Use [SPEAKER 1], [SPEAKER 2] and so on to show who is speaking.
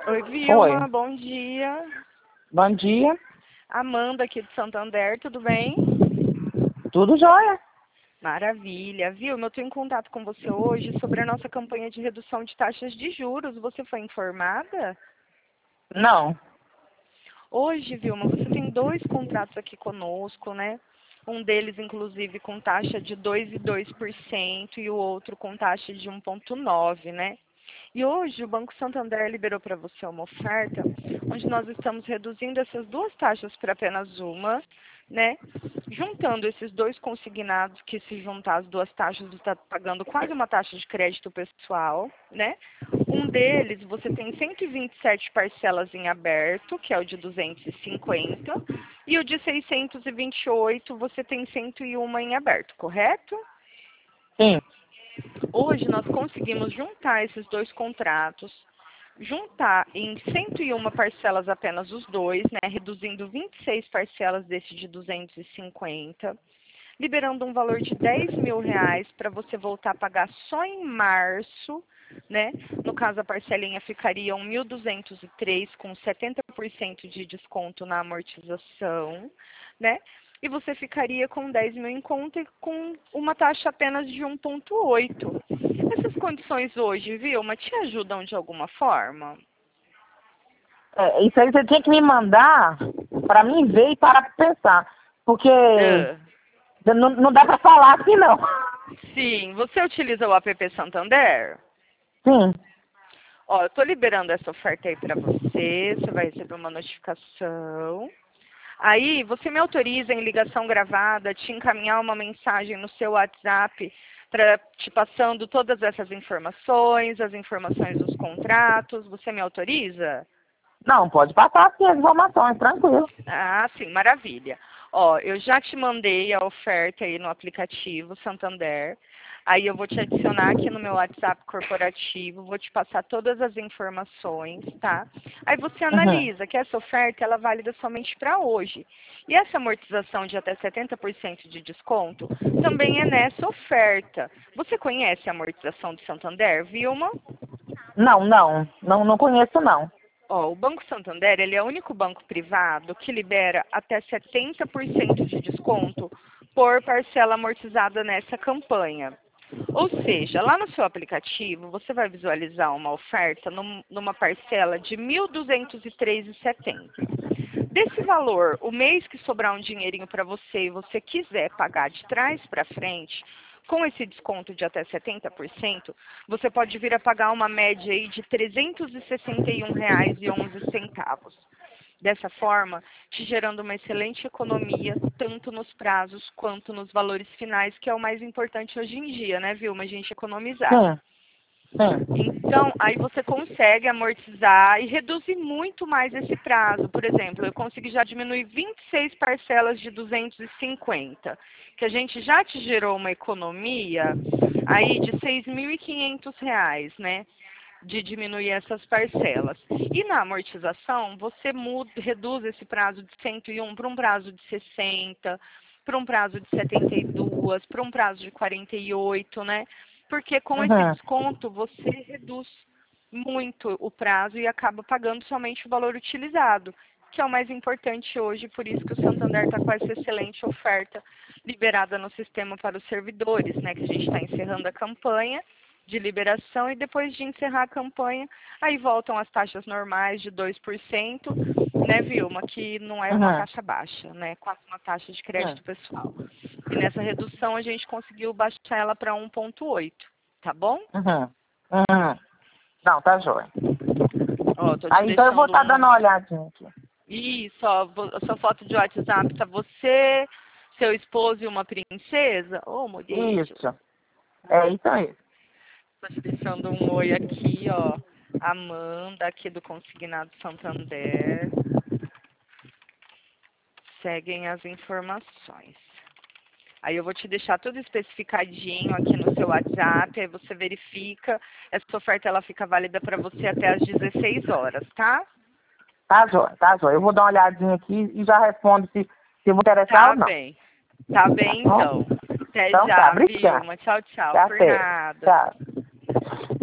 [SPEAKER 1] Oi,
[SPEAKER 2] Oi,
[SPEAKER 1] Vilma, bom dia.
[SPEAKER 2] bom dia,
[SPEAKER 1] Amanda aqui de Santander, tudo bem?
[SPEAKER 2] tudo jóia?
[SPEAKER 1] Maravilha. Vilma, eu estou em contato com você hoje sobre a nossa campanha de redução de taxas de juros. Você foi informada?
[SPEAKER 2] Não,
[SPEAKER 1] Hoje, Vilma, você tem dois contratos aqui conosco, né? Um deles, inclusive, com taxa de 2,2% e o outro com taxa de 1,9%, né? E hoje o Banco Santander liberou para você uma oferta onde nós estamos reduzindo essas duas taxas para apenas uma, né? Juntando esses dois consignados, que se juntar as duas taxas, você está pagando quase uma taxa de crédito pessoal, né? Um deles, você tem 127 parcelas em aberto, que é o de 250, e o de 628, você tem 101 em aberto, correto?
[SPEAKER 2] sim,
[SPEAKER 1] Hoje nós conseguimos juntar esses dois contratos, juntar em 101 parcelas apenas os dois, né, reduzindo 26 parcelas desse de 250, liberando um valor de R$ 10.000 para você voltar a pagar só em março, né? No caso, a parcelinha ficaria 1.203 com 70% de desconto na amortização, né? E você ficaria com 10 mil em conta e com uma taxa apenas de 1,8. Essas condições hoje, Vilma, te ajudam de alguma forma?
[SPEAKER 2] isso aí você tinha que me mandar para mim ver e parar para pensar, porque
[SPEAKER 1] Ah,
[SPEAKER 2] não dá para falar assim não.
[SPEAKER 1] sim, você utiliza o app Santander?
[SPEAKER 2] Sim,
[SPEAKER 1] Ó, eu estou liberando essa oferta aí para você, você vai receber uma notificação. Aí, você me autoriza em ligação gravada, te encaminhar uma mensagem no seu WhatsApp para te passando todas essas informações, as informações dos contratos, você me autoriza?
[SPEAKER 2] não, pode passar sim as informações, tranquilo.
[SPEAKER 1] Ah, sim, maravilha. Ó, eu já te mandei a oferta aí no aplicativo Santander. Aí eu vou te adicionar aqui no meu WhatsApp corporativo, vou te passar todas as informações, tá? Aí você
[SPEAKER 2] Uhum.
[SPEAKER 1] analisa que essa oferta ela é válida somente para hoje. E essa amortização de até 70% de desconto também é nessa oferta. Você conhece a amortização de Santander, Vilma?
[SPEAKER 2] Não conheço não.
[SPEAKER 1] Ó, o Banco Santander, ele é o único banco privado que libera até 70% de desconto por parcela amortizada nessa campanha. Ou seja, lá no seu aplicativo, você vai visualizar uma oferta numa parcela de R$ 1.203,70. Desse valor, o mês que sobrar um dinheirinho para você e você quiser pagar de trás para frente, com esse desconto de até 70%, você pode vir a pagar uma média aí de R$ 361,11. Dessa forma, te gerando uma excelente economia, tanto nos prazos quanto nos valores finais, que é o mais importante hoje em dia, né, Vilma? A gente economizar.
[SPEAKER 2] Sim, sim.
[SPEAKER 1] Então, aí você consegue amortizar e reduzir muito mais esse prazo. Por exemplo, eu consegui já diminuir 26 parcelas de 250, que a gente já te gerou uma economia aí de R$ 6.500, né? De diminuir essas parcelas. E na amortização, você reduz esse prazo de 101 para um prazo de 60, para um prazo de 72, para um prazo de 48, né? Porque com esse
[SPEAKER 2] Uhum.
[SPEAKER 1] desconto você reduz muito o prazo e acaba pagando somente o valor utilizado, que é o mais importante hoje, por isso que o Santander está com essa excelente oferta liberada no sistema para os servidores, né? Que a gente está encerrando a campanha de liberação e depois de encerrar a campanha, aí voltam as taxas normais de 2%, né, Vilma, que não é uma
[SPEAKER 2] Uhum.
[SPEAKER 1] taxa baixa, né, quase uma taxa de
[SPEAKER 2] Sim.
[SPEAKER 1] crédito pessoal. E nessa redução a gente conseguiu baixar ela para 1,8, tá bom?
[SPEAKER 2] Uhum. Uhum. Não, tá jóia.
[SPEAKER 1] Ó, tô te
[SPEAKER 2] Aí então eu vou
[SPEAKER 1] deixando
[SPEAKER 2] estar dando
[SPEAKER 1] um...
[SPEAKER 2] uma olhadinha aqui.
[SPEAKER 1] Isso, ó, a sua foto de WhatsApp tá você, seu esposo e uma princesa. Ô, modesto.
[SPEAKER 2] Isso. É isso aí.
[SPEAKER 1] Tô te deixando um oi aqui, ó. Amanda, aqui do Consignado Santander. Seguem as informações. Aí eu vou te deixar tudo especificadinho aqui no seu WhatsApp, aí você verifica. Essa oferta ela fica válida para você até às 16 horas, tá?
[SPEAKER 2] Tá jóia, tá jóia. Eu vou dar uma olhadinha aqui e já respondo se eu vou interessar
[SPEAKER 1] Tá
[SPEAKER 2] ou não.
[SPEAKER 1] bem. Tá
[SPEAKER 2] Tá
[SPEAKER 1] bem
[SPEAKER 2] bom?
[SPEAKER 1] então. Até
[SPEAKER 2] Então tá,
[SPEAKER 1] já,
[SPEAKER 2] obrigada.
[SPEAKER 1] Vilma. Tchau, tchau.
[SPEAKER 2] Tá
[SPEAKER 1] Por
[SPEAKER 2] certo.
[SPEAKER 1] nada.
[SPEAKER 2] Tchau.